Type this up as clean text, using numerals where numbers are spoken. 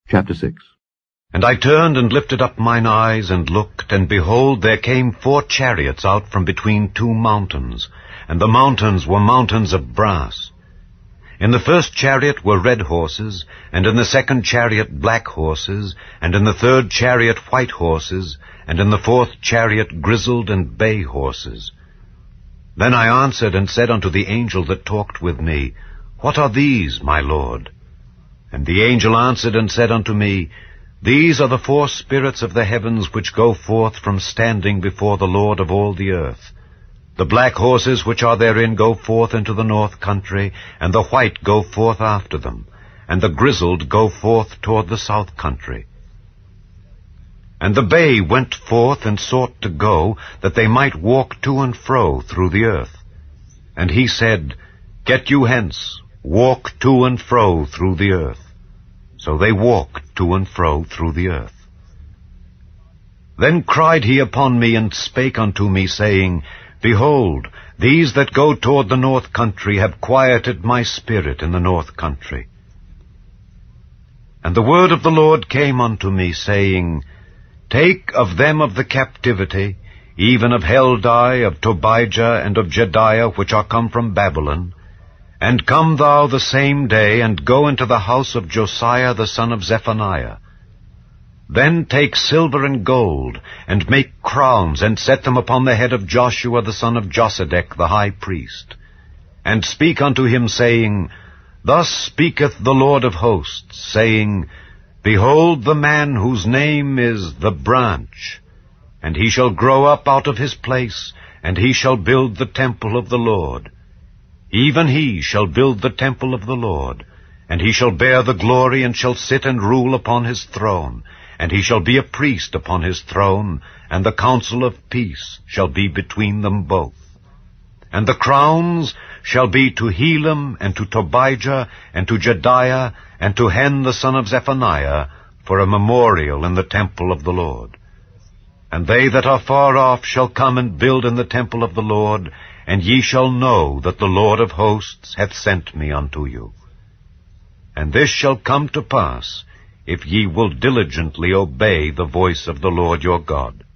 Chapter 6. And I turned and lifted up mine eyes and looked, and behold, there came 4 chariots out from between 2 mountains, and the mountains were mountains of brass. In the first chariot were red horses, and in the second chariot black horses, and in the third chariot white horses, and in the fourth chariot grizzled and bay horses. Then I answered and said unto the angel that talked with me, What are these, my Lord? And the angel answered and said unto me, These are the 4 spirits of the heavens which go forth from standing before the Lord of all the earth. The black horses which are therein go forth into the north country, and the white go forth after them, and the grizzled go forth toward the south country. And the bay went forth and sought to go, that they might walk to and fro through the earth. And he said, Get you hence, walk to and fro through the earth. So they walked to and fro through the earth. Then cried he upon me, and spake unto me, saying, Behold, these that go toward the north country have quieted my spirit in the north country. And the word of the Lord came unto me, saying, Take of them of the captivity, even of Heldai, of Tobijah, and of Jedaiah, which are come from Babylon, and come thou the same day, and go into the house of Josiah the son of Zephaniah. Then take silver and gold, and make crowns, and set them upon the head of Joshua the son of Josedech the high priest. And speak unto him, saying, Thus speaketh the Lord of hosts, saying, Behold the man whose name is the branch, and he shall grow up out of his place, and he shall build the temple of the Lord. Even he shall build the temple of the Lord, and he shall bear the glory, and shall sit and rule upon his throne, and he shall be a priest upon his throne, and the counsel of peace shall be between them both. And the crowns shall be to Helem, and to Tobijah, and to Jedaiah, and to Hen the son of Zephaniah, for a memorial in the temple of the Lord. And they that are far off shall come and build in the temple of the Lord, and ye shall know that the Lord of hosts hath sent me unto you. And this shall come to pass, if ye will diligently obey the voice of the Lord your God.